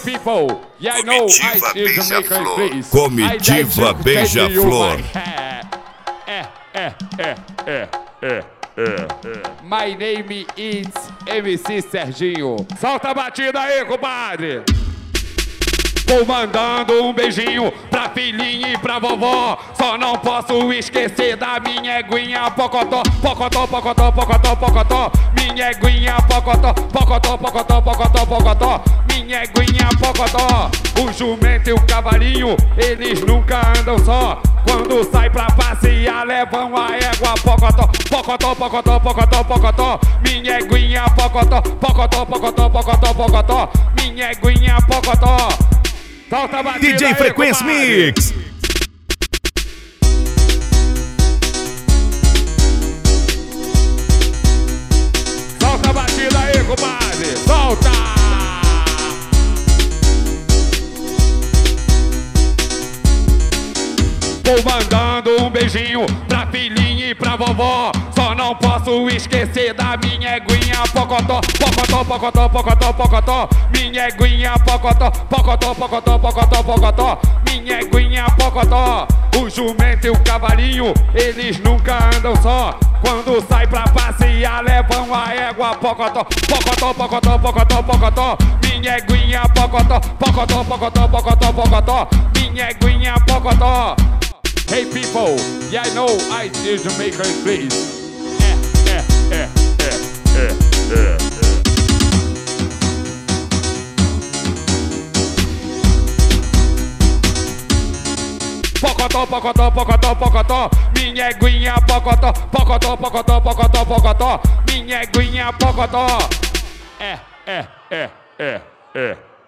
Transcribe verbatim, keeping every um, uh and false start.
people, yeah, I know I is Jamaican place. Comitiva Beija-Flor. É, é, é, é, é, é, é. My name is M C Serginho. Solta a batida aí, compadre. Vou mandando um beijinho pra filhinha e pra vovó. Só não posso esquecer da minha eguinha pocotó. Pocotó, pocotó, pocotó, pocotó. Minha eguinha pocotó. Pocotó, pocotó, pocotó, pocotó. Minha eguinha pocotó. O jumento e o cavalinho, eles nunca andam só. Quando sai pra passear, levam a égua pocotó. Pocotó, pocotó, pocotó, pocotó. Minha eguinha pocotó. Pocotó, pocotó, pocotó, pocotó. Minha eguinha pocotó. Solta a batida D J aí, Frequência compadre. Mix. Solta a batida aí, compadre. Solta! Vou mandando um beijinho pra filhinha e pra vovó. Só não posso esquecer da minha eguinha pocotó. Pocotó, pocotó, pocotó, pocotó. Minha eguinha pocotó. Pocotó, pocotó, pocotó, pocotó. Minha eguinha pocotó. O jumento e o cavalinho, eles nunca andam só. Quando sai pra passear, levam a égua pocotó. Pocotó, pocotó, pocotó, pocotó. Minha eguinha pocotó. Pocotó, pocotó, pocotó, pocotó. Minha eguinha pocotó. Hey people, yeah, I know I is Jamaican place. É, é, é, é, é, é, é. Pocotó, pocotó, pocotó, pocotó. Minha eguinha pocotó. Pocotó, pocotó, pocotó, pocotó. Minha eguinha pocotó. É, é, é, é, é.